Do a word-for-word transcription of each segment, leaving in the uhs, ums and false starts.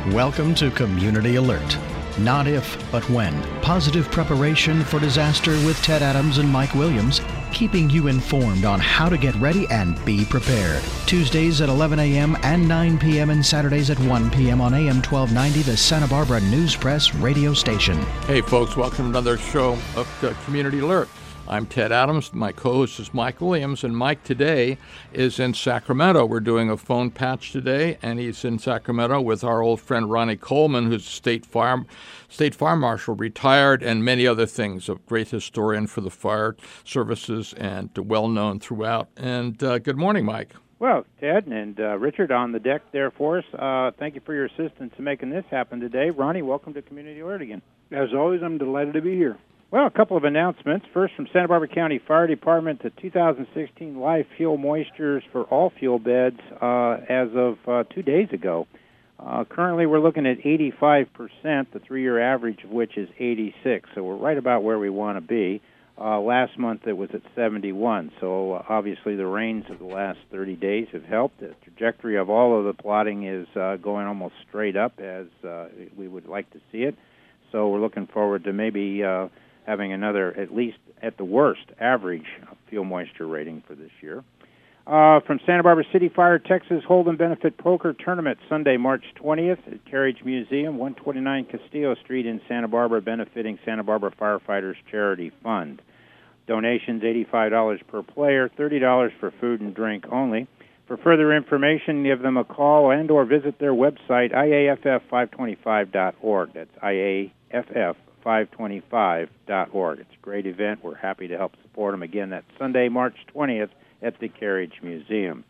Welcome to Community Alert. Not if, but when. Positive preparation for disaster with Ted Adams and Mike Williams, keeping you informed on how to get ready and be prepared. Tuesdays at eleven a.m. and nine p.m. and Saturdays at one p.m. on A M twelve ninety, the Santa Barbara News Press radio station. Hey folks, welcome to another show of uh, Community Alert. I'm Ted Adams. My co-host is Mike Williams, and Mike today is in Sacramento. We're doing a phone patch today, and he's in Sacramento with our old friend Ronnie Coleman, who's state fire, state fire marshal, retired, and many other things. A great historian for the fire services and well-known throughout. And uh, good morning, Mike. Well, Ted and uh, Richard on the deck there for us. Uh, thank you for your assistance in making this happen today. Ronnie, welcome to Community Alert again. As always, I'm delighted to be here. Well, a couple of announcements. First, from Santa Barbara County Fire Department, the two thousand sixteen live fuel moistures for all fuel beds uh, as of uh, two days ago. Uh, currently, we're looking at eighty-five percent, the three-year average of which is eighty-six, so we're right about where we want to be. Uh, last month, it was at seventy-one, so uh, obviously the rains of the last thirty days have helped. The trajectory of all of the plotting is uh, going almost straight up as uh, we would like to see it, so we're looking forward to maybe Uh, having another, at least at the worst, average fuel moisture rating for this year. Uh, from Santa Barbara City Fire, Texas Hold'em Benefit Poker Tournament, Sunday, March twentieth at Carriage Museum, one twenty-nine Castillo Street in Santa Barbara, benefiting Santa Barbara Firefighters Charity Fund. Donations eighty-five dollars per player, thirty dollars for food and drink only. For further information, give them a call and or visit their website, I A F F five twenty-five dot org. That's I A F F five twenty-five dot org. It's a great event. We're happy to help support them. Again, that's Sunday, March twentieth at the Carriage Museum.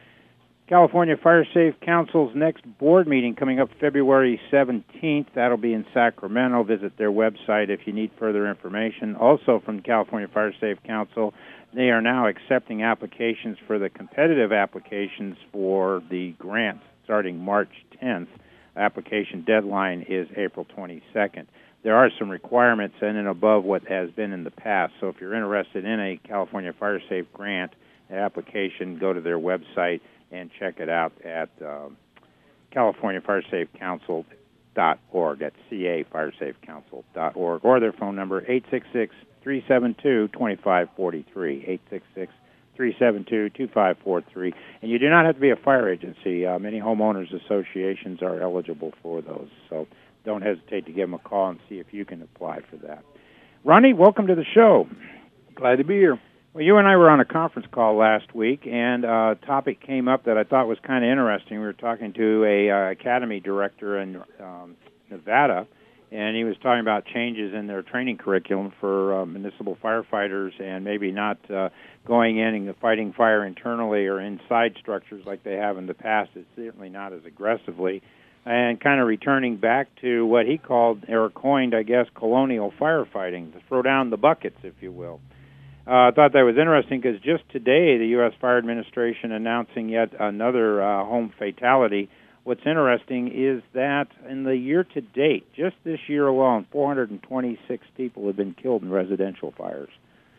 California Fire Safe Council's next board meeting coming up February seventeenth. That'll be in Sacramento. Visit their website if you need further information. Also from California Fire Safe Council, they are now accepting applications for the competitive applications for the grants starting March tenth. Application deadline is April twenty-second. There are some requirements in and above what has been in the past. So if you're interested in a California Fire Safe grant application, go to their website and check it out at um, California Fire Safe Council dot org. That's C A Fire Safe Council dot org. Or their phone number, eight six six, three seven two, two five four three, eight six six, three seven two, two five four three. And you do not have to be a fire agency. Uh, many homeowners associations are eligible for those. So don't hesitate to give them a call and see if you can apply for that. Ronnie, welcome to the show. Glad to be here. Well, you and I were on a conference call last week, and uh, a topic came up that I thought was kind of interesting. We were talking to a uh, academy director in um, Nevada, and he was talking about changes in their training curriculum for uh, municipal firefighters and maybe not uh, going in and fighting fire internally or inside structures like they have in the past. It's certainly not as aggressively. And kind of returning back to what he called, or coined, I guess, colonial firefighting, to throw down the buckets, if you will. Uh, I thought that was interesting because just today the U S Fire Administration announcing yet another uh, home fatality. What's interesting is that in the year-to-date, just this year alone, four hundred twenty-six people have been killed in residential fires.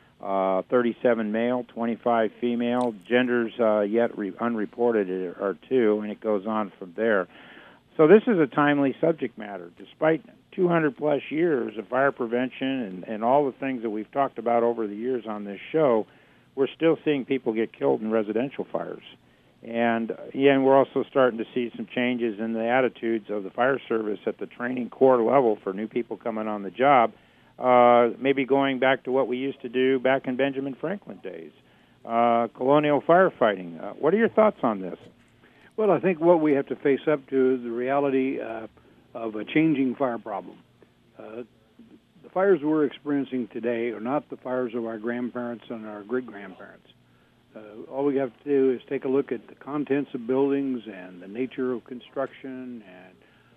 Uh, thirty-seven male, twenty-five female, genders uh, yet re- unreported are two, and it goes on from there. So this is a timely subject matter. Despite two hundred plus years of fire prevention and, and all the things that we've talked about over the years on this show, we're still seeing people get killed in residential fires. And, yeah, and we're also starting to see some changes in the attitudes of the fire service at the training core level for new people coming on the job, uh, maybe going back to what we used to do back in Benjamin Franklin days, uh, colonial firefighting. Uh, what are your thoughts on this? Well, I think what we have to face up to is the reality uh, of a changing fire problem. Uh, the fires we're experiencing today are not the fires of our grandparents and our great-grandparents. Uh, all we have to do is take a look at the contents of buildings and the nature of construction and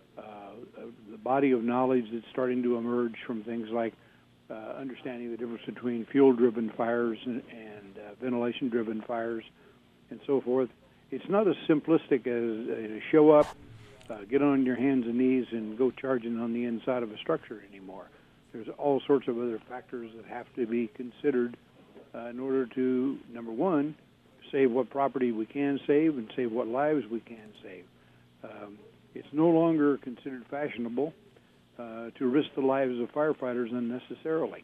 uh, the body of knowledge that's starting to emerge from things like uh, understanding the difference between fuel-driven fires and, and uh, ventilation-driven fires and so forth. It's not as simplistic as uh, show up, uh, get on your hands and knees, and go charging on the inside of a structure anymore. There's all sorts of other factors that have to be considered uh, in order to, number one, save what property we can save and save what lives we can save. Um, It's no longer considered fashionable uh, to risk the lives of firefighters unnecessarily.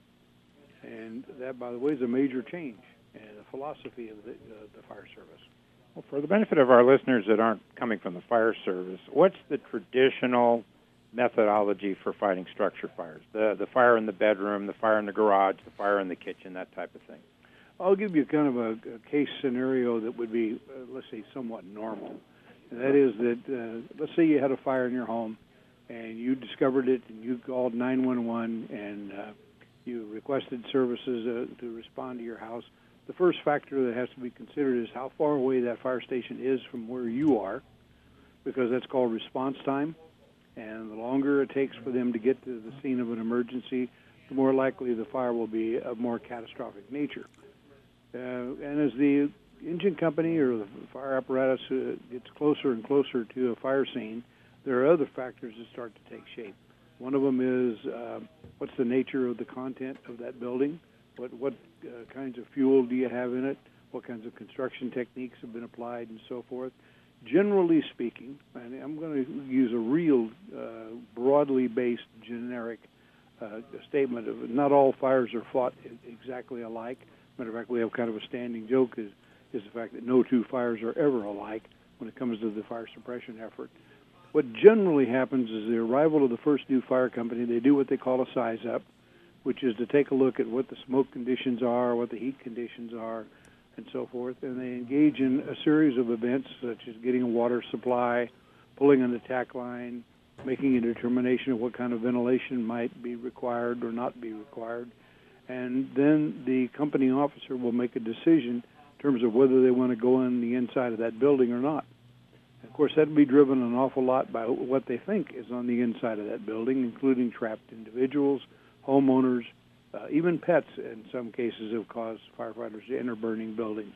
And that, by the way, is a major change in the philosophy of the, uh, the fire service. Well, for the benefit of our listeners that aren't coming from the fire service, what's the traditional methodology for fighting structure fires? The the fire in the bedroom, the fire in the garage, the fire in the kitchen, that type of thing. I'll give you kind of a, a case scenario that would be, uh, let's say, somewhat normal. And that is that, uh, let's say you had a fire in your home, and you discovered it, and you called nine one one, and uh, you requested services uh, to respond to your house. The first factor that has to be considered is how far away that fire station is from where you are, because that's called response time. And the longer it takes for them to get to the scene of an emergency, the more likely the fire will be of more catastrophic nature. Uh, and as the engine company or the fire apparatus uh, gets closer and closer to a fire scene, there are other factors that start to take shape. One of them is uh, what's the nature of the content of that building? What what uh, kinds of fuel do you have in it? What kinds of construction techniques have been applied, and so forth. Generally speaking, and I'm going to use a real uh, broadly based generic uh, statement of not all fires are fought exactly alike. Matter of fact, we have kind of a standing joke is, is the fact that no two fires are ever alike when it comes to the fire suppression effort. What generally happens is the arrival of the first new fire company, they do what they call a size up, which is to take a look at what the smoke conditions are, what the heat conditions are, and so forth, and they engage in a series of events such as getting a water supply, pulling an attack line, making a determination of what kind of ventilation might be required or not be required, and then the company officer will make a decision in terms of whether they want to go in the inside of that building or not. Of course, that will be driven an awful lot by what they think is on the inside of that building, including trapped individuals, homeowners, uh, even pets in some cases have caused firefighters to enter burning buildings.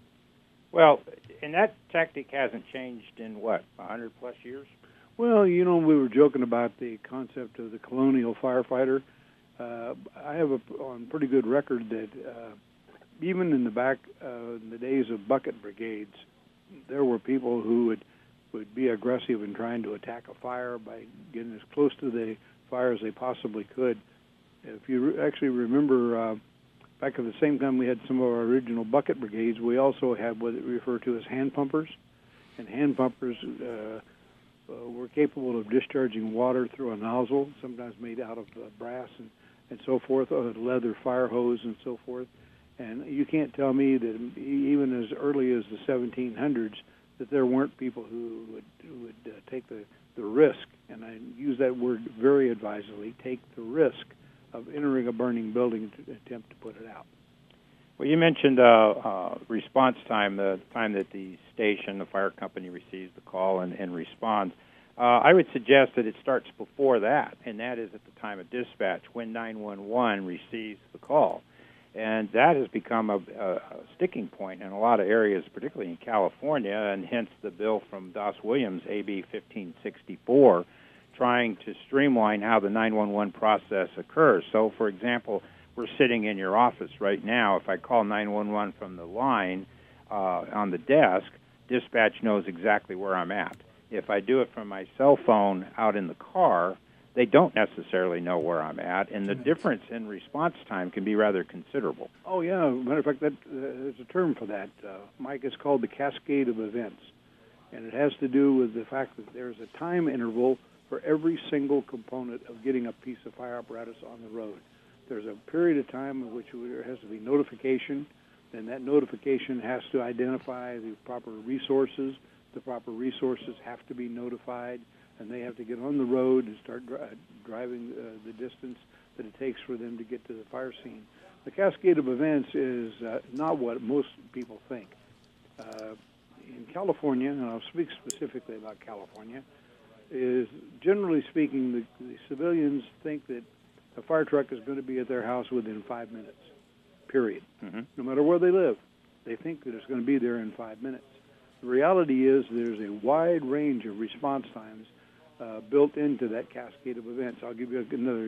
Well, and that tactic hasn't changed in, what, one hundred plus years? Well, you know, we were joking about the concept of the colonial firefighter. Uh, I have a, on pretty good record that uh, even in the back, uh, in the days of bucket brigades, there were people who would, would be aggressive in trying to attack a fire by getting as close to the fire as they possibly could. If you re- actually remember, uh, back at the same time we had some of our original bucket brigades, we also had what we refer to as hand pumpers. And hand pumpers uh, uh, were capable of discharging water through a nozzle, sometimes made out of uh, brass and, and so forth, or a leather fire hose and so forth. And you can't tell me that even as early as the seventeen hundreds that there weren't people who would, who would uh, take the, the risk, and I use that word very advisedly, take the risk of entering a burning building to attempt to put it out. Well, you mentioned uh, uh, response time, the time that the station, the fire company receives the call and, and responds. Uh, I would suggest that it starts before that, and that is at the time of dispatch when nine one one receives the call. And that has become a, a, a sticking point in a lot of areas, particularly in California, and hence the bill from Das Williams, A B fifteen sixty-four, trying to streamline how the nine one one process occurs. So, for example, we're sitting in your office right now. If I call nine one one from the line uh, on the desk, dispatch knows exactly where I'm at. If I do it from my cell phone out in the car, they don't necessarily know where I'm at, and the difference in response time can be rather considerable. Oh, yeah. Matter of fact, that, uh, there's a term for that, uh, Mike. It's called the cascade of events, and it has to do with the fact that there's a time interval for every single component of getting a piece of fire apparatus on the road. There's a period of time in which there has to be notification, and that notification has to identify the proper resources. The proper resources have to be notified, and they have to get on the road and start dri- driving uh, the distance that it takes for them to get to the fire scene. The cascade of events is uh, not what most people think. Uh, in California, and I'll speak specifically about California, is generally speaking, the, the civilians think that a fire truck is going to be at their house within five minutes, period. Mm-hmm. No matter where they live, they think that it's going to be there in five minutes. The reality is there's a wide range of response times uh, built into that cascade of events. I'll give you another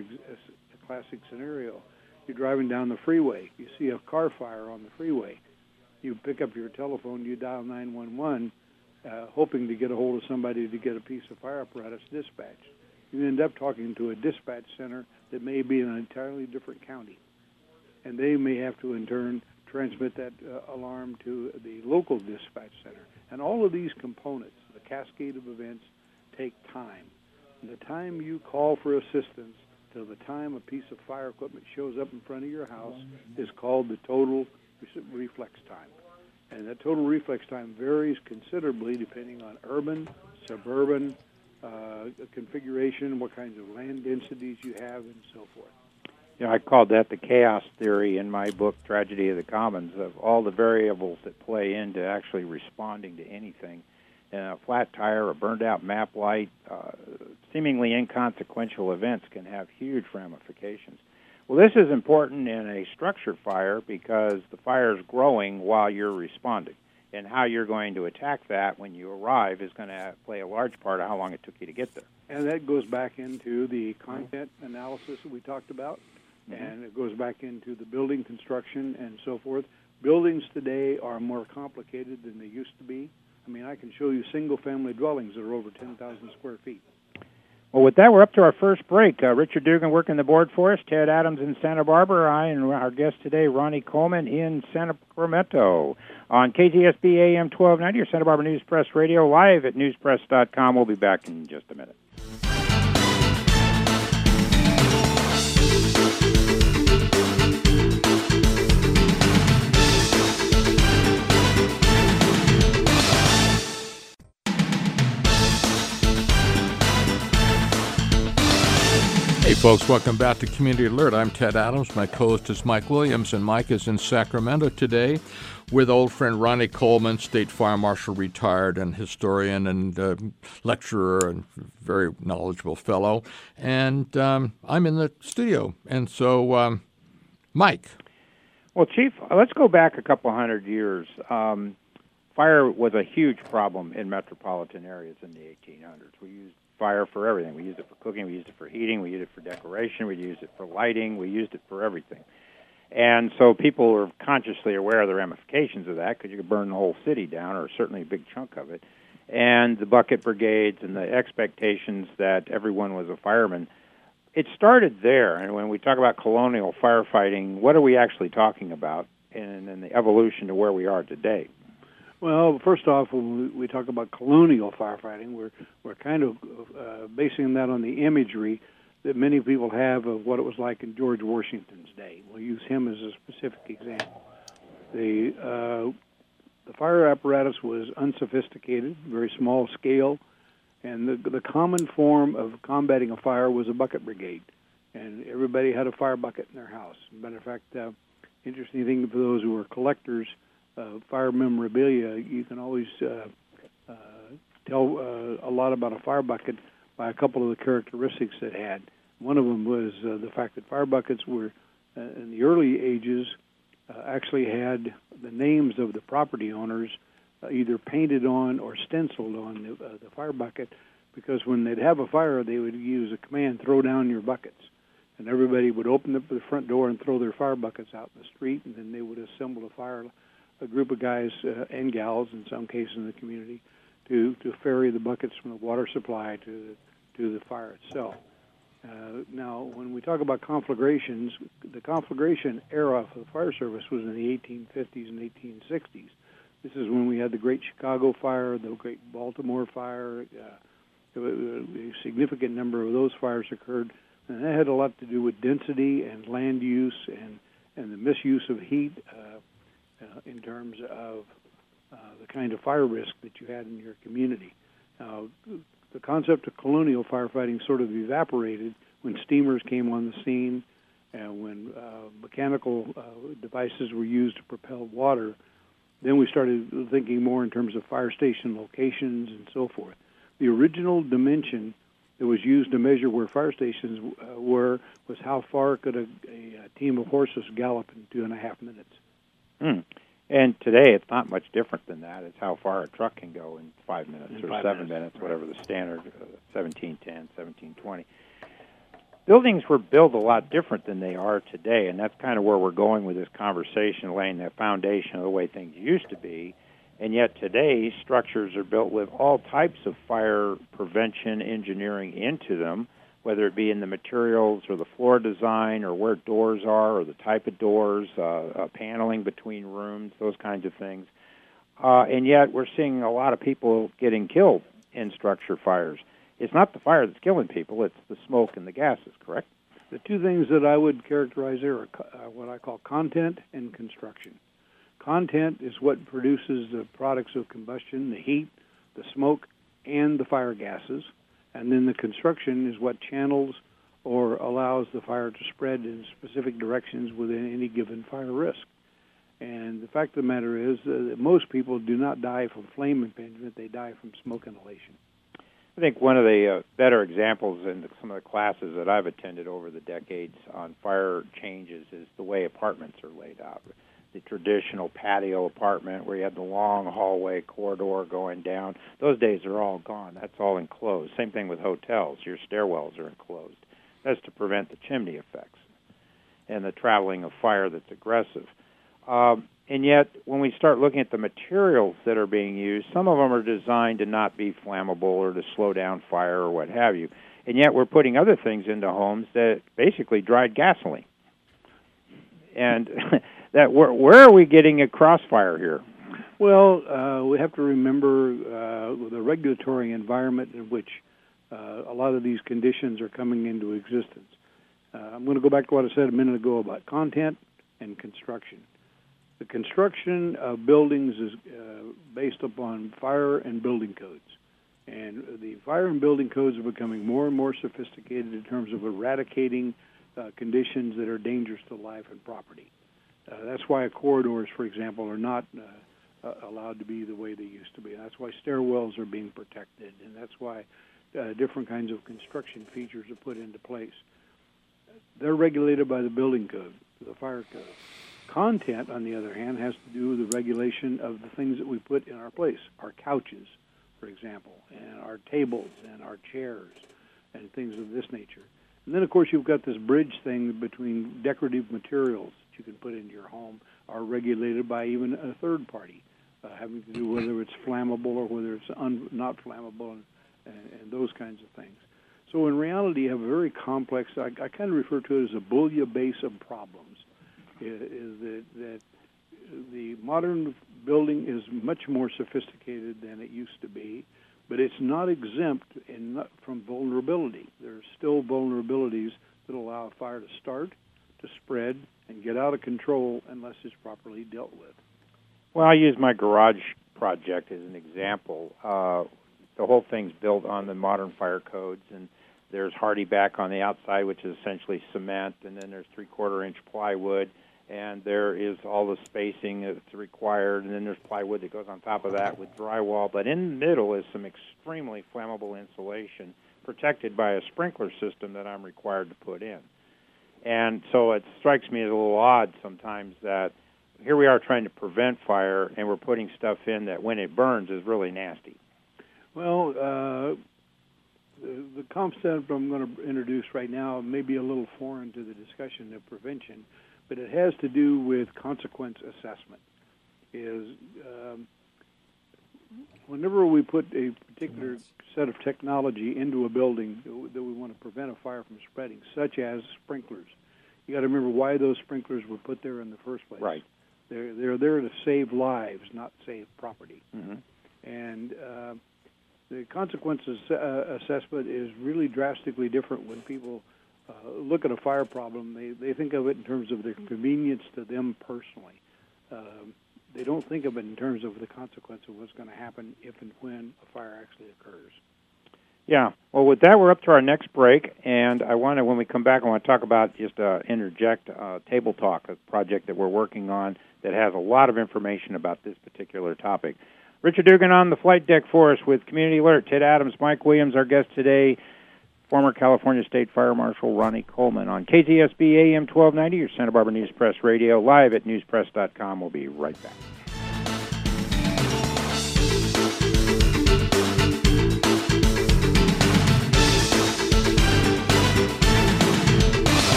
a classic scenario. You're driving down the freeway. You see a car fire on the freeway. You pick up your telephone, you dial nine one one, uh, hoping to get a hold of somebody to get a piece of fire apparatus dispatched. You end up talking to a dispatch center that may be in an entirely different county, and they may have to, in turn, transmit that uh, alarm to the local dispatch center. And all of these components, the cascade of events, take time. And the time you call for assistance till the time a piece of fire equipment shows up in front of your house is called the total reflex time. And that total reflex time varies considerably depending on urban, suburban uh, configuration, what kinds of land densities you have, and so forth. You know, I called that the chaos theory in my book, Tragedy of the Commons, of all the variables that play into actually responding to anything. And a flat tire, a burned-out map light, uh, seemingly inconsequential events can have huge ramifications. Well, this is important in a structured fire because the fire is growing while you're responding. And how you're going to attack that when you arrive is going to play a large part of how long it took you to get there. And that goes back into the content analysis that we talked about, mm-hmm. and it goes back into the building construction and so forth. Buildings today are more complicated than they used to be. I mean, I can show you single-family dwellings that are over ten thousand square feet. Well, with that, we're up to our first break. Uh, Richard Dugan working the board for us, Ted Adams in Santa Barbara, I and our guest today, Ronnie Coleman in Sacramento. On K Z S B A M twelve ninety, or Santa Barbara News Press Radio, live at news press dot com. We'll be back in just a minute. Hey folks, welcome back to Community Alert. I'm Ted Adams. My co-host is Mike Williams, and Mike is in Sacramento today with old friend Ronnie Coleman, State Fire Marshal retired and historian and uh, lecturer and very knowledgeable fellow. And um, I'm in the studio. And so, um, Mike. Well, Chief, let's go back a couple hundred years. Um, fire was a huge problem in metropolitan areas in the eighteen hundreds. We used fire for everything. We used it for cooking, we used it for heating, we used it for decoration, we used it for lighting, we used it for everything. And so people were consciously aware of the ramifications of that because you could burn the whole city down, or certainly a big chunk of it. And the bucket brigades and the expectations that everyone was a fireman, it started there. And when we talk about colonial firefighting, what are we actually talking about in, in the evolution to where we are today? Well, first off, when we talk about colonial firefighting, we're we're kind of uh, basing that on the imagery that many people have of what it was like in George Washington's day. We'll use him as a specific example. The uh, the fire apparatus was unsophisticated, very small scale, and the the common form of combating a fire was a bucket brigade, and everybody had a fire bucket in their house. As a matter of fact, uh, interesting thing for those who are collectors. Uh, fire memorabilia, you can always uh, uh, tell uh, a lot about a fire bucket by a couple of the characteristics it had. One of them was uh, the fact that fire buckets were, uh, in the early ages, uh, actually had the names of the property owners uh, either painted on or stenciled on the, uh, the fire bucket, because when they'd have a fire, they would use a command, throw down your buckets. And everybody would open up the front door and throw their fire buckets out in the street, and then they would assemble a fire a group of guys uh, and gals, in some cases in the community, to, to ferry the buckets from the water supply to the, to the fire itself. Uh, now, when we talk about conflagrations, the conflagration era for the fire service was in the eighteen fifties and eighteen sixties. This is when we had the Great Chicago Fire, the Great Baltimore Fire. Uh, a significant number of those fires occurred, and that had a lot to do with density and land use and, and the misuse of heat, uh, Uh, in terms of uh, the kind of fire risk that you had in your community. Now, the concept of colonial firefighting sort of evaporated when steamers came on the scene and when uh, mechanical uh, devices were used to propel water. Then we started thinking more in terms of fire station locations and so forth. The original dimension that was used to measure where fire stations uh, were was how far could a, a, a team of horses gallop in two and a half minutes. Hmm. And today it's not much different than that. It's how far a truck can go in five minutes in or five seven minutes, minutes, whatever the standard, uh, seventeen ten, seventeen twenty. Buildings were built a lot different than they are today, and that's kind of where we're going with this conversation, laying the foundation of the way things used to be. And yet today, structures are built with all types of fire prevention engineering into them, whether it be in the materials or the floor design or where doors are or the type of doors, uh, uh, paneling between rooms, those kinds of things. Uh, and yet we're seeing a lot of people getting killed in structure fires. It's not the fire that's killing people, it's the smoke and the gases, correct? The two things that I would characterize there are uh, what I call content and construction. Content is what produces the products of combustion, the heat, the smoke, and the fire gases. And then the construction is what channels or allows the fire to spread in specific directions within any given fire risk. And the fact of the matter is uh, that most people do not die from flame impingement, they die from smoke inhalation. I think one of the uh, better examples in the, some of the classes that I've attended over the decades on fire changes is the way apartments are laid out. The traditional patio apartment where you have the long hallway corridor going down, those days are all gone. That's all enclosed. Same thing with hotels. Your stairwells are enclosed. That's to prevent the chimney effects and the traveling of fire that's aggressive. Um, and yet, when we start looking at the materials that are being used, some of them are designed to not be flammable or to slow down fire or what have you. And yet we're putting other things into homes that basically dried gasoline. And that where, where are we getting a crossfire here? Well, uh, we have to remember uh, the regulatory environment in which uh, a lot of these conditions are coming into existence. Uh, I'm going to go back to what I said a minute ago about content and construction. The construction of buildings is uh, based upon fire and building codes. And the fire and building codes are becoming more and more sophisticated in terms of eradicating uh, conditions that are dangerous to life and property. Uh, that's why corridors, for example, are not uh, uh, allowed to be the way they used to be. That's why stairwells are being protected, and that's why uh, different kinds of construction features are put into place. They're regulated by the building code, the fire code. Content, on the other hand, has to do with the regulation of the things that we put in our place, our couches, for example, and our tables and our chairs and things of this nature. And then, of course, you've got this bridge thing between decorative materials that you can put into your home are regulated by even a third party, uh, having to do whether it's flammable or whether it's un- not flammable and, and, and those kinds of things. So in reality, you have a very complex, I, I kind of refer to it as a bouillabaisse of problems. Is that, that the modern building is much more sophisticated than it used to be, but it's not exempt in, not from vulnerability. There are still vulnerabilities that allow a fire to start, to spread, and get out of control unless it's properly dealt with. Well, I use my garage project as an example. Uh, the whole thing's built on the modern fire codes, and there's HardieBack on the outside, which is essentially cement, and then there's three-quarter inch plywood, and there is all the spacing that's required, and then there's plywood that goes on top of that with drywall. But in the middle is some extremely flammable insulation protected by a sprinkler system that I'm required to put in. And so it strikes me as a little odd sometimes that here we are trying to prevent fire, and we're putting stuff in that when it burns is really nasty. Well, uh, the, the concept I'm going to introduce right now may be a little foreign to the discussion of prevention, but it has to do with consequence assessment. Is um, whenever we put a particular set of technology into a building that we want to prevent a fire from spreading, such as sprinklers, you got to remember why those sprinklers were put there in the first place. Right. They're they're there to save lives, not save property. Mm-hmm. And uh, the consequences uh, assessment is really drastically different when people uh, look at a fire problem. They they think of it in terms of the convenience to them personally. Um, they don't think of it in terms of the consequence of what's going to happen if and when a fire actually occurs. Yeah. Well, with that, we're up to our next break, and I want to, when we come back, I want to talk about, just uh, interject uh, Table Talk, a project that we're working on that has a lot of information about this particular topic. Richard Dugan on the flight deck for us with Community Alert. Ted Adams, Mike Williams, our guest today, former California State Fire Marshal Ronnie Coleman on K Z S B A M twelve ninety, your Santa Barbara News Press Radio, live at news press dot com. We'll be right back.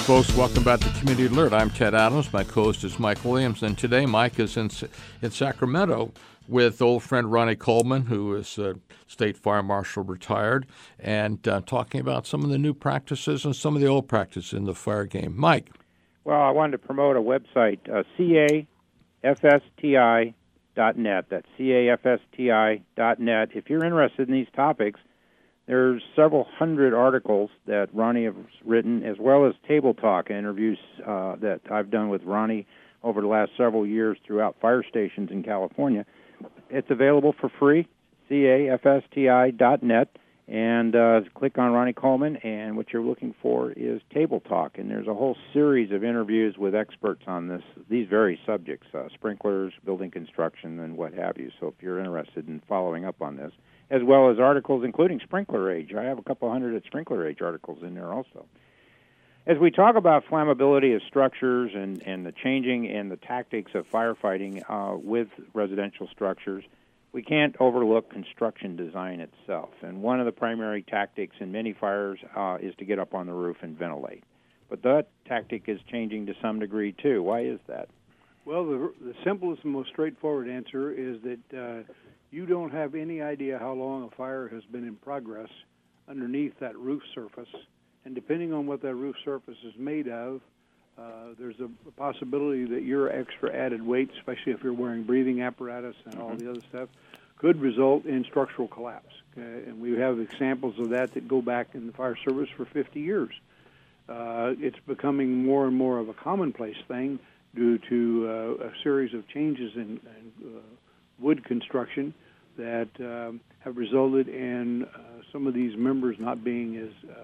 folks. Welcome back to Community Alert. I'm Ted Adams. My co-host is Mike Williams. And today Mike is in, in Sacramento with old friend Ronnie Coleman, who is a state fire marshal retired, and uh, talking about some of the new practices and some of the old practices in the fire game. Mike. Well, I wanted to promote a website, uh, C A F S T I dot net. That's C A F S T I dot net. If you're interested in these topics, there's several hundred articles that Ronnie has written, as well as table talk interviews uh, that I've done with Ronnie over the last several years throughout fire stations in California. It's available for free, C A F S T I dot net, and uh, click on Ronnie Coleman, and what you're looking for is table talk. And there's a whole series of interviews with experts on this, these very subjects, uh, sprinklers, building construction, and what have you. So if you're interested in following up on this, as well as articles including sprinkler age. I have a couple hundred sprinkler age articles in there also. As we talk about flammability of structures and, and the changing and the tactics of firefighting uh, with residential structures, we can't overlook construction design itself. And one of the primary tactics in many fires uh, is to get up on the roof and ventilate. But that tactic is changing to some degree, too. Why is that? Well, the, the simplest and most straightforward answer is that uh, you don't have any idea how long a fire has been in progress underneath that roof surface. And depending on what that roof surface is made of, uh, there's a, a possibility that your extra added weight, especially if you're wearing breathing apparatus and all the other stuff, could result in structural collapse. Uh, and we have examples of that that go back in the fire service for fifty years. Uh, it's becoming more and more of a commonplace thing due to uh, a series of changes in, in uh, wood construction that um, have resulted in uh, some of these members not being as uh,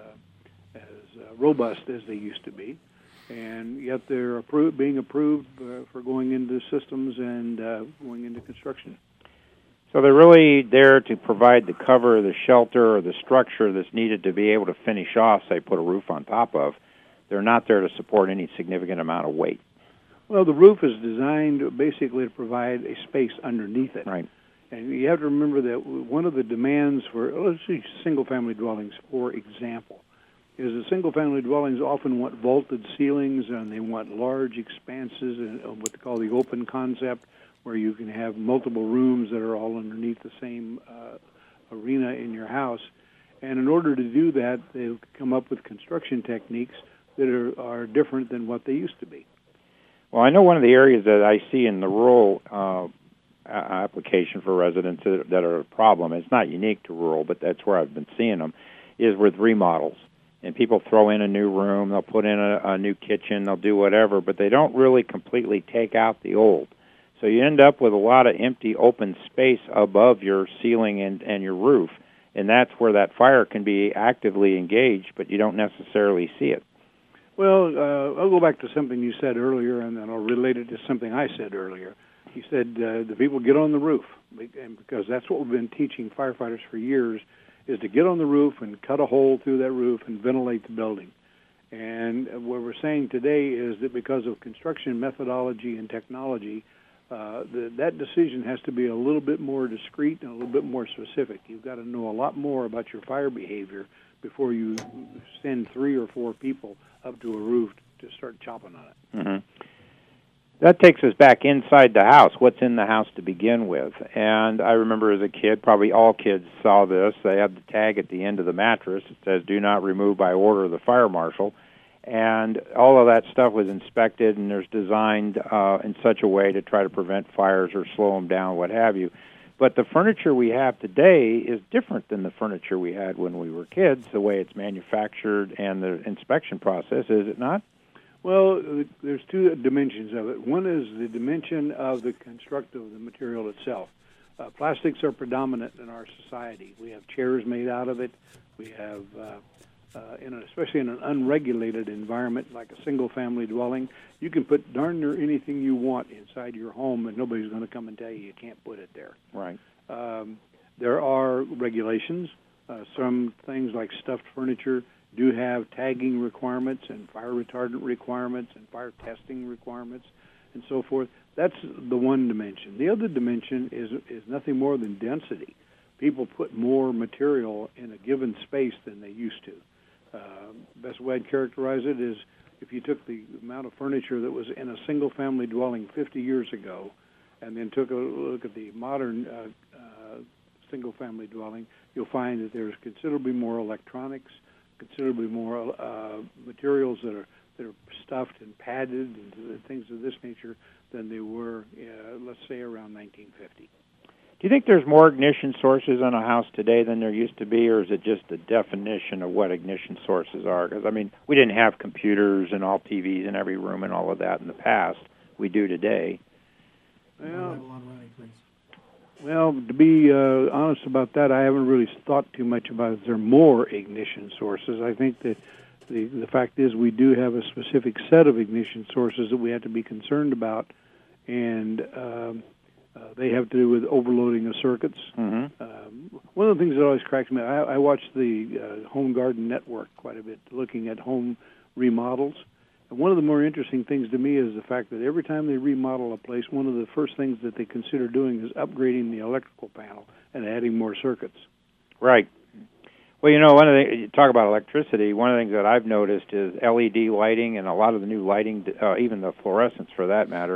as uh, robust as they used to be, and yet they're approved, being approved uh, for going into systems and uh, going into construction. So they're really there to provide the cover, the shelter, or the structure that's needed to be able to finish off, say, put a roof on top of. They're not there to support any significant amount of weight. Well, the roof is designed basically to provide a space underneath it. Right. And you have to remember that one of the demands for, let's see, single-family dwellings, for example, is that single-family dwellings often want vaulted ceilings, and they want large expanses, and what they call the open concept, where you can have multiple rooms that are all underneath the same uh, arena in your house. And in order to do that, they've come up with construction techniques that are, are different than what they used to be. Well, I know one of the areas that I see in the rural uh, application for residents that are a problem, it's not unique to rural, but that's where I've been seeing them, is with remodels. And people throw in a new room, they'll put in a, a new kitchen, they'll do whatever, but they don't really completely take out the old. So you end up with a lot of empty open space above your ceiling and, and your roof, and that's where that fire can be actively engaged, but you don't necessarily see it. Well, uh, I'll go back to something you said earlier, and then I'll relate it to something I said earlier. You said uh, the people get on the roof, and because that's what we've been teaching firefighters for years, is to get on the roof and cut a hole through that roof and ventilate the building. And what we're saying today is that because of construction methodology and technology, uh, the, that decision has to be a little bit more discreet and a little bit more specific. You've got to know a lot more about your fire behavior before you send three or four people up to a roof to start chopping on it. Mm-hmm. That takes us back inside the house, what's in the house to begin with. And I remember as a kid, probably all kids saw this, they had the tag at the end of the mattress that says, "Do not remove by order of the fire marshal." And all of that stuff was inspected, and there's designed uh, in such a way to try to prevent fires or slow them down, what have you. But the furniture we have today is different than the furniture we had when we were kids, the way it's manufactured and the inspection process, is it not? Well, there's two dimensions of it. One is the dimension of the construct of the material itself. Uh, plastics are predominant in our society. We have chairs made out of it. We have, uh, uh, in a, especially in an unregulated environment like a single-family dwelling, you can put darn near anything you want inside your home, and nobody's going to come and tell you you can't put it there. Right. Um, there are regulations. Uh, some things like stuffed furniture do have tagging requirements and fire retardant requirements and fire testing requirements and so forth. That's the one dimension. The other dimension is is nothing more than density. People put more material in a given space than they used to. Uh, best way I'd characterize it is if you took the amount of furniture that was in a single-family dwelling fifty years ago, and then took a look at the modern uh, uh, single-family dwelling, you'll find that there's considerably more electronics, considerably more uh, materials that are that are stuffed and padded and things of this nature than they were, uh, let's say, around nineteen fifty. Do you think there's more ignition sources on a house today than there used to be, or is it just the definition of what ignition sources are? Because, I mean, we didn't have computers and all T Vs in every room and all of that in the past. We do today. Well, well to be uh, honest about that, I haven't really thought too much about is there more ignition sources. I think that the, the fact is we do have a specific set of ignition sources that we have to be concerned about, and um, Uh, they have to do with overloading of circuits. Mm-hmm. Um, one of the things that always cracks me, I, I watch the uh, Home Garden Network quite a bit, looking at home remodels. And one of the more interesting things to me is the fact that every time they remodel a place, one of the first things that they consider doing is upgrading the electrical panel and adding more circuits. Right. Well, you know, one of the you talk about electricity. One of the things that I've noticed is L E D lighting and a lot of the new lighting, uh, even the fluorescents for that matter.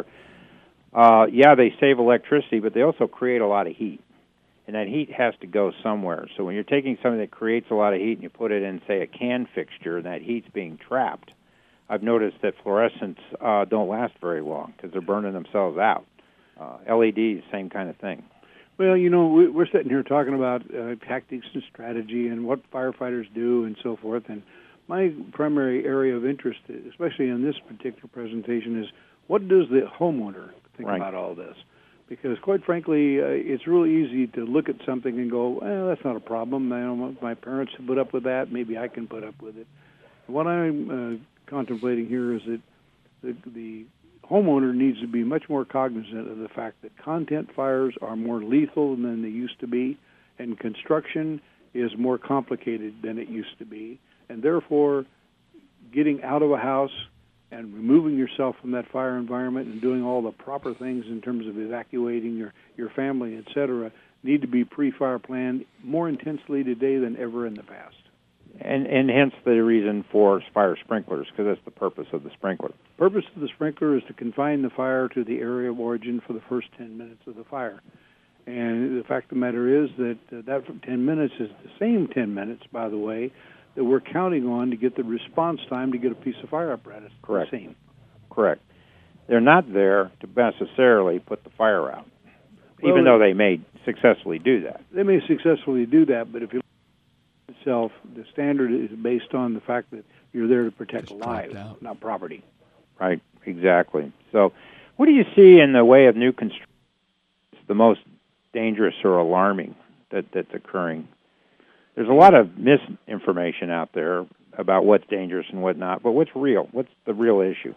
Uh, yeah, they save electricity, but they also create a lot of heat, and that heat has to go somewhere. So when you're taking something that creates a lot of heat and you put it in, say, a can fixture, and that heat's being trapped, I've noticed that fluorescents uh, don't last very long because they're burning themselves out. Uh, L E Ds, same kind of thing. Well, you know, we're sitting here talking about uh, tactics and strategy and what firefighters do and so forth, and my primary area of interest, especially in this particular presentation, is what does the homeowner think right. about all this? Because, quite frankly, uh, it's real easy to look at something and go, well, that's not a problem. I know my parents put up with that. Maybe I can put up with it. What I'm uh, contemplating here is that the, the homeowner needs to be much more cognizant of the fact that content fires are more lethal than they used to be, and construction is more complicated than it used to be. And therefore, getting out of a house and removing yourself from that fire environment and doing all the proper things in terms of evacuating your, your family, et cetera, need to be pre-fire planned more intensely today than ever in the past. And, and hence the reason for fire sprinklers, because that's the purpose of the sprinkler. The purpose of the sprinkler is to confine the fire to the area of origin for the first ten minutes of the fire. And the fact of the matter is that uh, that ten minutes is the same ten minutes, by the way, that we're counting on to get the response time to get a piece of fire apparatus. Correct. The same. Correct. They're not there to necessarily put the fire out, well, even though they may successfully do that. They may successfully do that, but if you look at itself, the standard is based on the fact that you're there to protect Just lives, out. not property. Right, exactly. So what do you see in the way of new construction the most dangerous or alarming that, that's occurring? There's a lot of misinformation out there about what's dangerous and what not, but what's real? What's the real issue?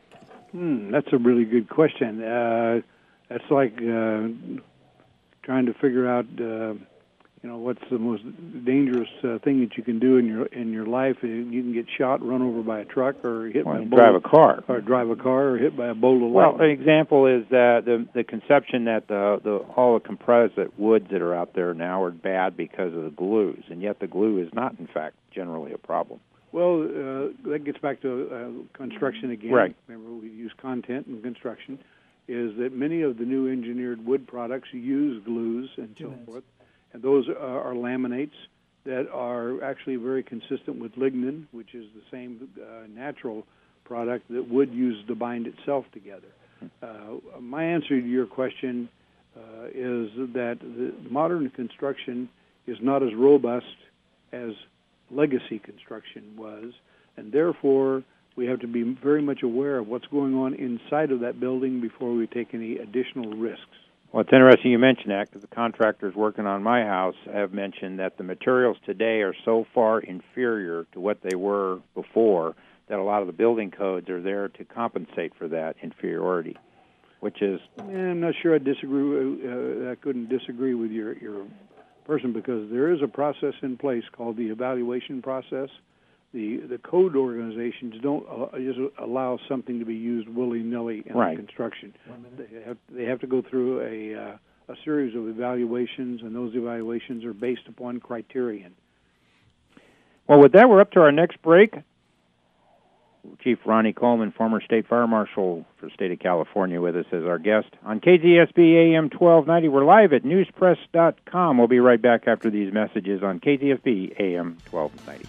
Hmm, that's a really good question. Uh, that's like uh, trying to figure out, uh, you know, what's the most dangerous uh, thing that you can do in your in your life. You can get shot, run over by a truck, or hit Well, by a you bolt, drive a car, or drive a car, or hit by a bolt of Well, lightning. an example is that the the conception that the, the all the composite woods that are out there now are bad because of the glues, and yet the glue is not, in fact, generally a problem. Well, uh, that gets back to uh, construction again. Right. Remember, we use content in construction. Is that many of the new engineered wood products use glues and so forth, and those are, are laminates that are actually very consistent with lignin, which is the same uh, natural product that wood uses to bind itself together. Uh, my answer to your question uh, is that the modern construction is not as robust as legacy construction was, and therefore we have to be very much aware of what's going on inside of that building before we take any additional risks. Well, it's interesting you mention that, because the contractors working on my house have mentioned that the materials today are so far inferior to what they were before that a lot of the building codes are there to compensate for that inferiority, which is... I'm not sure I disagree. Uh, I couldn't disagree with your, your person, because there is a process in place called the evaluation process. The the code organizations don't uh, just allow something to be used willy-nilly in right. construction. They have, they have to go through a, uh, a series of evaluations, and those evaluations are based upon criterion. Well, with that, we're up to our next break. Chief Ronnie Coleman, former state fire marshal for the state of California, with us as our guest on K Z S B A M twelve ninety. We're live at news press dot com. We'll be right back after these messages on K Z S B A M twelve ninety.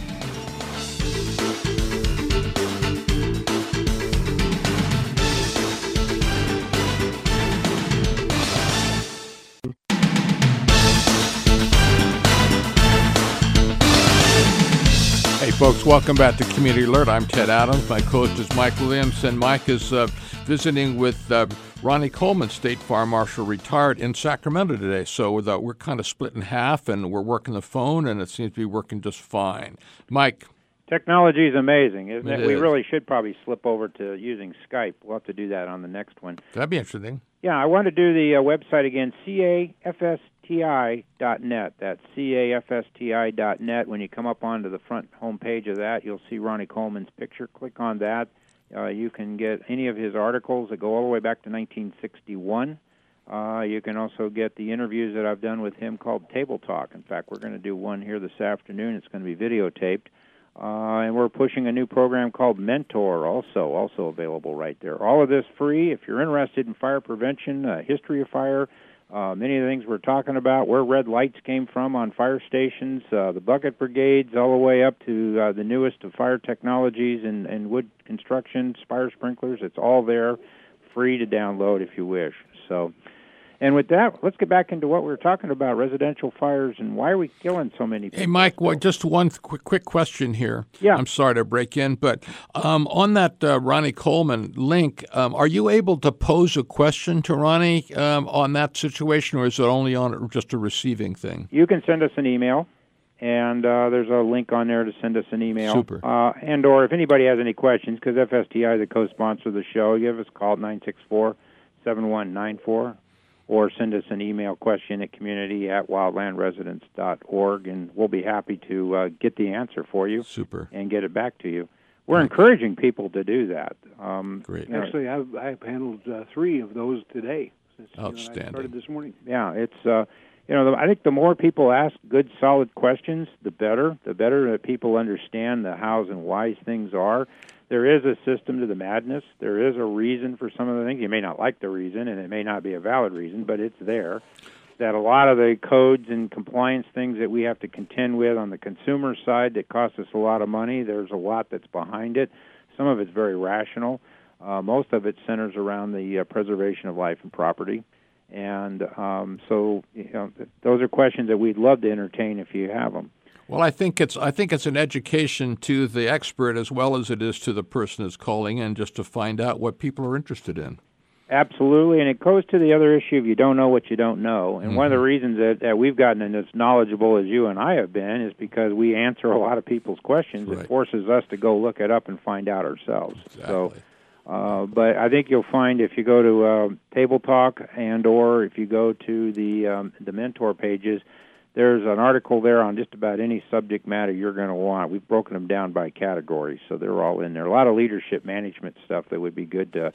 Hey, folks, welcome back to Community Alert. I'm Ted Adams. My co-host is Mike Williams, and Mike is uh, visiting with uh, Ronnie Coleman, State Fire Marshal, retired, in Sacramento today. So we're, the, we're kind of split in half, and we're working the phone, and it seems to be working just fine. Mike. Technology is amazing, isn't it? It We is. really should probably slip over to using Skype. We'll have to do that on the next one. That'd be interesting. Yeah, I want to do the uh, website again, C A F S T I dot net. That's C A F S T I dot net. When you come up onto the front home page of that, you'll see Ronnie Coleman's picture. Click on that. Uh, you can get any of his articles that go all the way back to nineteen sixty-one. Uh, you can also get the interviews that I've done with him called Table Talk. In fact, we're going to do one here this afternoon. It's going to be videotaped. Uh, and we're pushing a new program called Mentor, also also available right there. All of this free. If you're interested in fire prevention, uh, history of fire, uh, many of the things we're talking about, where red lights came from on fire stations, uh, the bucket brigades, all the way up to uh, the newest of fire technologies and, and wood construction, fire sprinklers. It's all there, free to download if you wish. So, and with that, let's get back into what we were talking about, residential fires, and why are we killing so many people? Hey, Mike, well, just one quick quick question here. Yeah. I'm sorry to break in, but um, on that uh, Ronnie Coleman link, um, are you able to pose a question to Ronnie um, on that situation, or is it only on just a receiving thing? You can send us an email, and uh, there's a link on there to send us an email. Super. Uh, and or if anybody has any questions, because F S T I is the co-sponsor of the show, give us a call at nine six four, seven one nine four. Or send us an email question at community at wildland residents dot org, and we'll be happy to uh, get the answer for you. Super. And get it back to you. We're Thanks. encouraging people to do that. Um, Great. You know, Actually, I've, I've handled uh, three of those today since you know, Outstanding. I started this morning. Yeah, it's uh, you know, I think the more people ask good, solid questions, the better. The better that people understand the hows and whys things are. There is a system to the madness. There is a reason for some of the things. You may not like the reason, and it may not be a valid reason, but it's there. That a lot of the codes and compliance things that we have to contend with on the consumer side that cost us a lot of money, there's a lot that's behind it. Some of it's very rational. Uh, most of it centers around the uh, preservation of life and property. And um, so you know, those are questions that we'd love to entertain if you have them. Well, I think it's I think it's an education to the expert as well as it is to the person who's calling in, just to find out what people are interested in. Absolutely, and it goes to the other issue of you don't know what you don't know. And mm-hmm. one of the reasons that, that we've gotten as knowledgeable as you and I have been is because we answer a lot of people's questions. Right. It forces us to go look it up and find out ourselves. Exactly. So, uh, but I think you'll find if you go to uh, Table Talk and or if you go to the um, the Mentor pages, there's an article there on just about any subject matter you're going to want. We've broken them down by category, so they're all in there. A lot of leadership management stuff that would be good to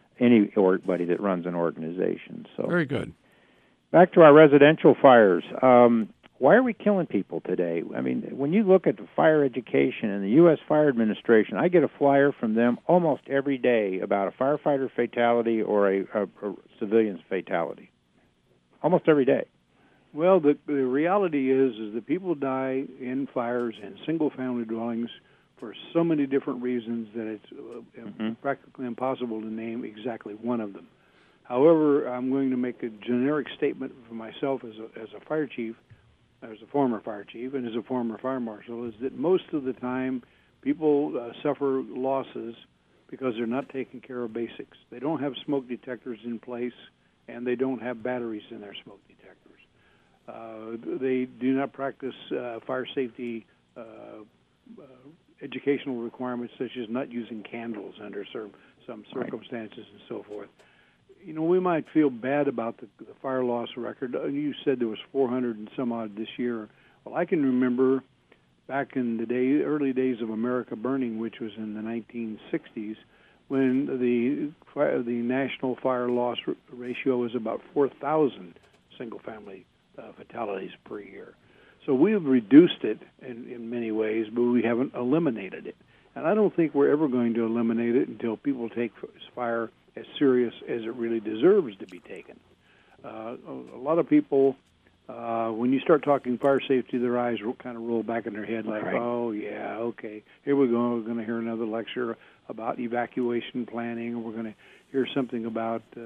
anybody that runs an organization. So very good. Back to our residential fires. Um, why are we killing people today? I mean, when you look at the fire education and the U S Fire Administration, I get a flyer from them almost every day about a firefighter fatality or a, a, a civilian's fatality. Almost every day. Well, the, the reality is is that people die in fires in single-family dwellings for so many different reasons that it's uh, mm-hmm. practically impossible to name exactly one of them. However, I'm going to make a generic statement for myself as a, as a fire chief, as a former fire chief, and as a former fire marshal, is that most of the time people uh, suffer losses because they're not taking care of basics. They don't have smoke detectors in place, and they don't have batteries in their smoke detectors. Uh, they do not practice uh, fire safety uh, uh, educational requirements, such as not using candles under some, some circumstances right. and so forth. You know, we might feel bad about the, the fire loss record. You said there was four hundred and some odd this year. Well, I can remember back in the day, early days of America Burning, which was in the nineteen sixties, when the the national fire loss ratio was about four thousand single-family Uh, fatalities per year. So we've reduced it in, in many ways, but we haven't eliminated it. And I don't think we're ever going to eliminate it until people take fire as serious as it really deserves to be taken. Uh, a lot of people, uh, when you start talking fire safety, their eyes kind of roll back in their head like, right. oh, yeah, okay, here we go. We're going to hear another lecture about evacuation planning, or we're going to hear something about uh,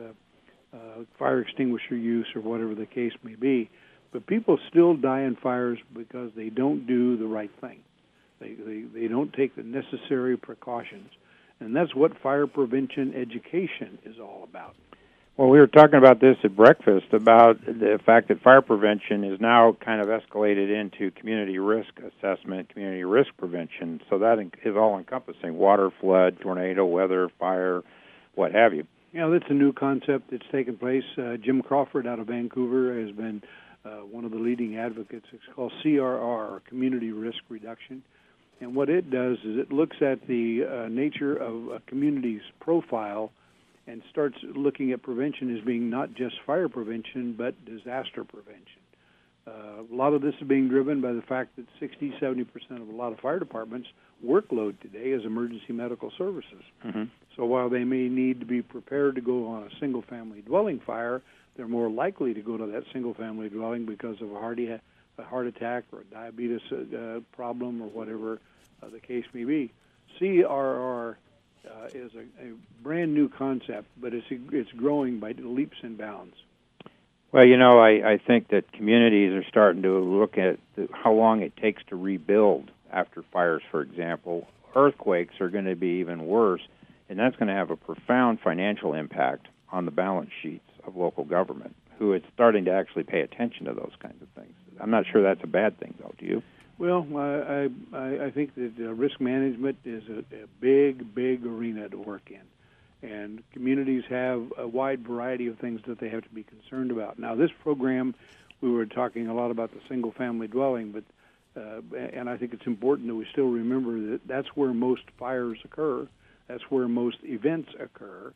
uh, fire extinguisher use or whatever the case may be. But people still die in fires because they don't do the right thing. They, they, they don't take the necessary precautions. And that's what fire prevention education is all about. Well, we were talking about this at breakfast, about the fact that fire prevention is now kind of escalated into community risk assessment, community risk prevention. So that is all-encompassing: water, flood, tornado, weather, fire, what have you. Yeah, that's a new concept that's taken place. Uh, Jim Crawford out of Vancouver has been uh, one of the leading advocates. It's called C R R, Community Risk Reduction. And what it does is it looks at the uh, nature of a community's profile and starts looking at prevention as being not just fire prevention, but disaster prevention. Uh, a lot of this is being driven by the fact that sixty, seventy percent of a lot of fire departments' workload today is emergency medical services. Mm-hmm. So while they may need to be prepared to go on a single-family dwelling fire, they're more likely to go to that single-family dwelling because of a heart, a heart attack or a diabetes uh, problem or whatever uh, the case may be. C R R uh, is a, a brand new concept, but it's it's growing by leaps and bounds. Well, you know, I, I think that communities are starting to look at the, how long it takes to rebuild after fires, for example. Earthquakes are going to be even worse, and that's going to have a profound financial impact on the balance sheets of local government, who is starting to actually pay attention to those kinds of things. I'm not sure that's a bad thing, though. Do you? Well, I I, I think that uh, risk management is a, a big, big arena to work in, and communities have a wide variety of things that they have to be concerned about. Now, this program, we were talking a lot about the single-family dwelling, but uh, and I think it's important that we still remember that that's where most fires occur, that's where most events occur,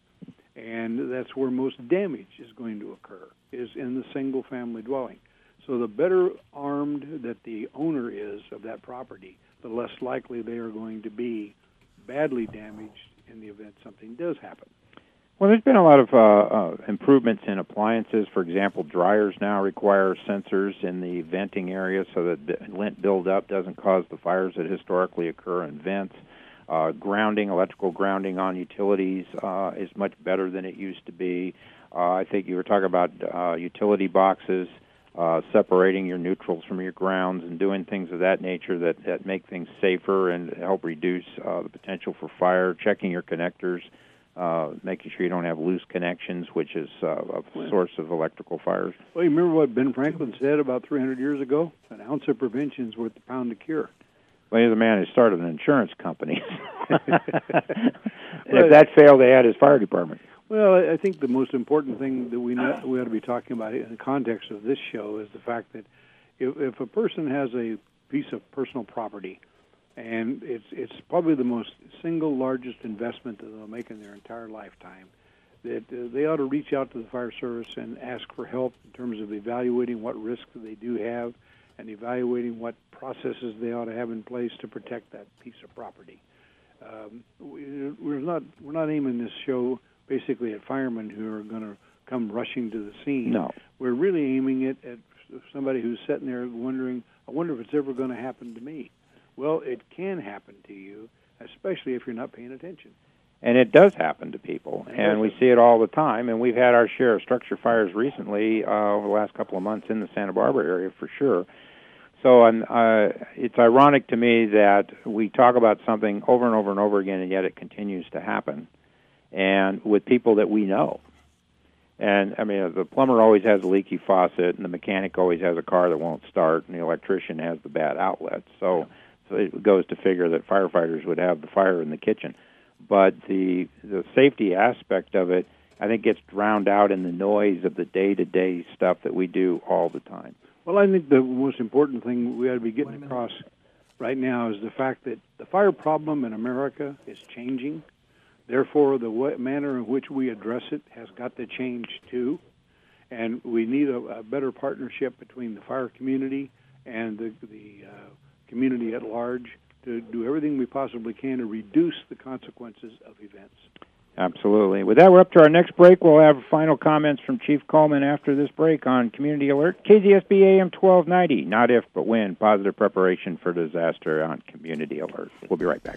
and that's where most damage is going to occur, is in the single-family dwelling. So the better armed that the owner is of that property, the less likely they are going to be badly damaged in the event something does happen. Well, there's been a lot of uh, uh, improvements in appliances. For example, dryers now require sensors in the venting area so that the lint buildup doesn't cause the fires that historically occur in vents. Uh, grounding, electrical grounding on utilities uh, is much better than it used to be. Uh, I think you were talking about uh, utility boxes. Uh, separating your neutrals from your grounds and doing things of that nature that, that make things safer and help reduce uh, the potential for fire, checking your connectors, uh, making sure you don't have loose connections, which is uh, a source of electrical fires. Well, you remember what Ben Franklin said about three hundred years ago? An ounce of prevention is worth a pound of cure. Well, he's the man who started an insurance company. And if that failed, they had his fire department. Well, I think the most important thing that we know, we ought to be talking about in the context of this show is the fact that if, if a person has a piece of personal property, and it's it's probably the most single largest investment that they'll make in their entire lifetime, that uh, they ought to reach out to the fire service and ask for help in terms of evaluating what risks they do have and evaluating what processes they ought to have in place to protect that piece of property. Um, we, we're not we're not aiming this show basically at firemen who are going to come rushing to the scene. No. We're really aiming it at somebody who's sitting there wondering, I wonder if it's ever going to happen to me. Well, it can happen to you, especially if you're not paying attention. And it does happen to people, and, and we see it all the time, and we've had our share of structure fires recently uh, over the last couple of months in the Santa Barbara area for sure. So um, uh, it's ironic to me that we talk about something over and over and over again, and yet it continues to happen, and with people that we know. And, I mean, the plumber always has a leaky faucet, and the mechanic always has a car that won't start, and the electrician has the bad outlet. So, yeah. so it goes to figure that firefighters would have the fire in the kitchen. But the the safety aspect of it, I think, gets drowned out in the noise of the day-to-day stuff that we do all the time. Well, I think the most important thing we ought to be getting across right now is the fact that the fire problem in America is changing. Therefore, the way, manner in which we address it has got to change, too. And we need a, a better partnership between the fire community and the, the uh, community at large to do everything we possibly can to reduce the consequences of events. Absolutely. With that, we're up to our next break. We'll have final comments from Chief Coleman after this break on Community Alert. K Z S B A M twelve ninety, not if, but when. Positive preparation for disaster on Community Alert. We'll be right back.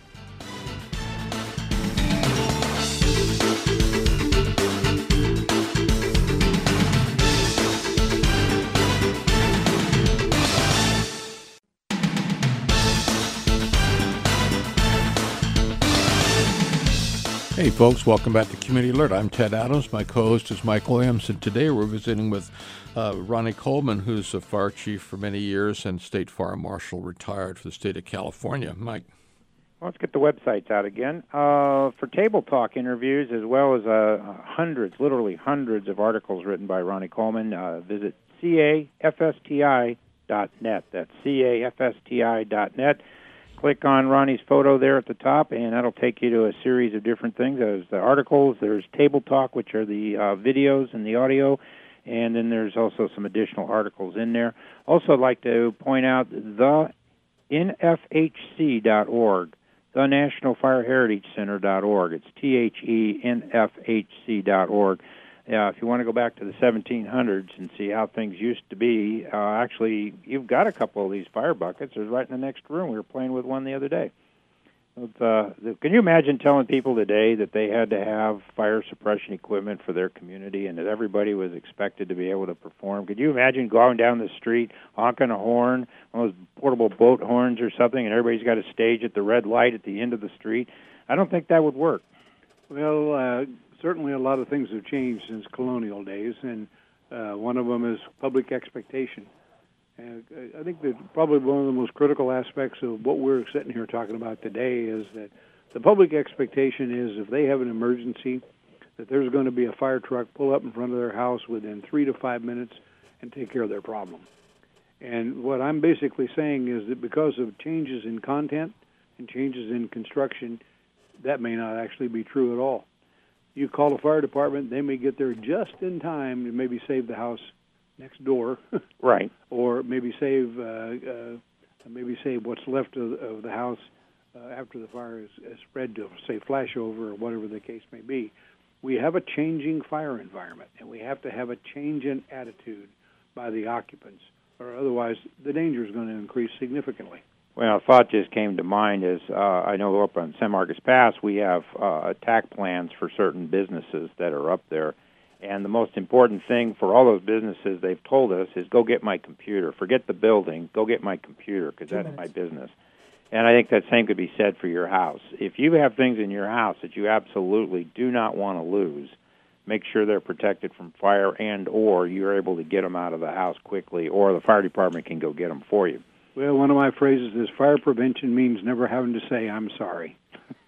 Hey folks, welcome back to Community Alert. I'm Ted Adams. My co-host is Mike Williams, and today we're visiting with uh, Ronnie Coleman, who's a fire chief for many years and state fire marshal, retired for the state of California. Mike. Well, let's get the websites out again. Uh, for Table Talk interviews, as well as uh, hundreds, literally hundreds of articles written by Ronnie Coleman, uh, visit C A F S T I dot net. That's C A F S T I dot net. Click on Ronnie's photo there at the top, and that'll take you to a series of different things. There's the articles, there's Table Talk, which are the uh, videos and the audio, and then there's also some additional articles in there. Also, I'd like to point out the N F H C dot org, the National Fire Heritage Center dot org. It's T H E N F H C dot org. Uh, if you want to go back to the seventeen hundreds and see how things used to be, uh, actually, you've got a couple of these fire buckets. There's right in the next room. We were playing with one the other day. But, uh, can you imagine telling people today that they had to have fire suppression equipment for their community and that everybody was expected to be able to perform? Could you imagine going down the street, honking a horn, one of those portable boat horns or something, and everybody's got a stage at the red light at the end of the street? I don't think that would work. Well, uh, certainly a lot of things have changed since colonial days, and uh, one of them is public expectation. And I think that probably one of the most critical aspects of what we're sitting here talking about today is that the public expectation is if they have an emergency, that there's going to be a fire truck pull up in front of their house within three to five minutes and take care of their problem. And what I'm basically saying is that because of changes in content and changes in construction, that may not actually be true at all. You call a fire department, they may get there just in time to maybe save the house next door, right? Or maybe save uh, uh, maybe save what's left of, of the house uh, after the fire is, is spread to, say, flashover or whatever the case may be. We have a changing fire environment, and we have to have a change in attitude by the occupants, or otherwise the danger is going to increase significantly. Well, a thought just came to mind is uh, I know up on San Marcos Pass we have uh, attack plans for certain businesses that are up there. And the most important thing for all those businesses, they've told us, is go get my computer. Forget the building. Go get my computer because that's my business. And I think that same could be said for your house. If you have things in your house that you absolutely do not want to lose, make sure they're protected from fire and or you're able to get them out of the house quickly, or the fire department can go get them for you. Well, one of my phrases is fire prevention means never having to say, I'm sorry.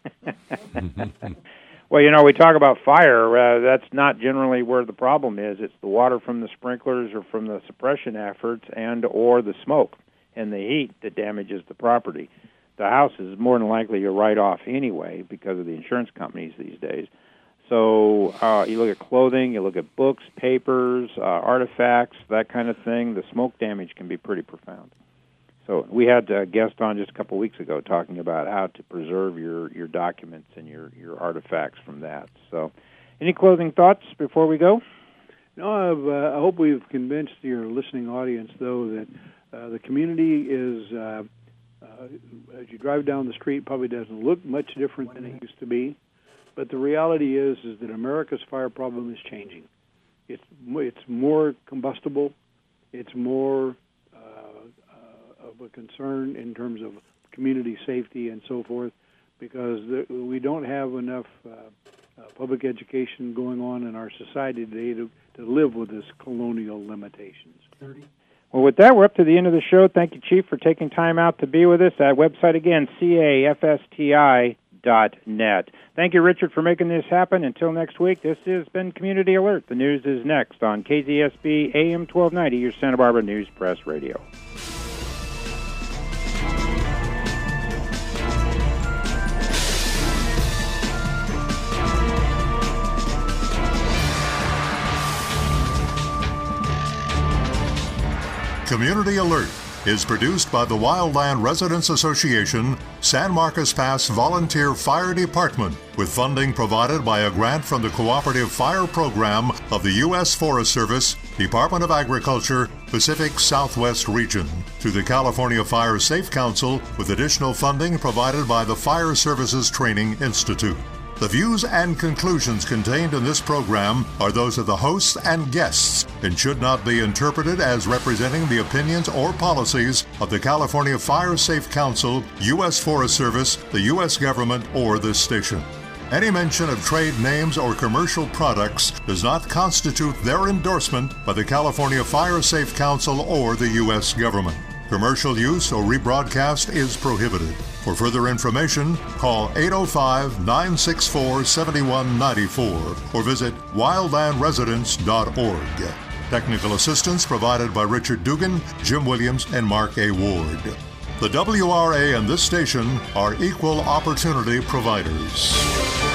Well, you know, we talk about fire. Uh, that's not generally where the problem is. It's the water from the sprinklers or from the suppression efforts and or the smoke and the heat that damages the property. The house is more than likely a write-off anyway because of the insurance companies these days. So uh, you look at clothing, you look at books, papers, uh, artifacts, that kind of thing. The smoke damage can be pretty profound. So we had a guest on just a couple of weeks ago talking about how to preserve your, your documents and your, your artifacts from that. So any closing thoughts before we go? No, I've, uh, I hope we've convinced your listening audience, though, that uh, the community is, uh, uh, as you drive down the street, probably doesn't look much different than it used to be. But the reality is is that America's fire problem is changing. It's, it's more combustible. It's more of a concern in terms of community safety and so forth, because the, we don't have enough uh, uh, public education going on in our society today to, to live with this colonial limitations. Well, with that, we're up to the end of the show. Thank you, Chief, for taking time out to be with us. That website again, C A F S T I dot net. Thank you, Richard, for making this happen. Until next week, this has been Community Alert. The news is next on K Z S B A M twelve ninety, your Santa Barbara News Press Radio. Community Alert is produced by the Wildland Residents Association, San Marcos Pass Volunteer Fire Department, with funding provided by a grant from the Cooperative Fire Program of the U S Forest Service, Department of Agriculture, Pacific Southwest Region, through the California Fire Safe Council, with additional funding provided by the Fire Services Training Institute. The views and conclusions contained in this program are those of the hosts and guests and should not be interpreted as representing the opinions or policies of the California Fire Safe Council, U S Forest Service, the U S government, or this station. Any mention of trade names or commercial products does not constitute their endorsement by the California Fire Safe Council or the U S government. Commercial use or rebroadcast is prohibited. For further information, call eight oh five, nine six four, seven one nine four or visit wildland residents dot org. Technical assistance provided by Richard Dugan, Jim Williams, and Mark A. Ward. The W R A and this station are equal opportunity providers.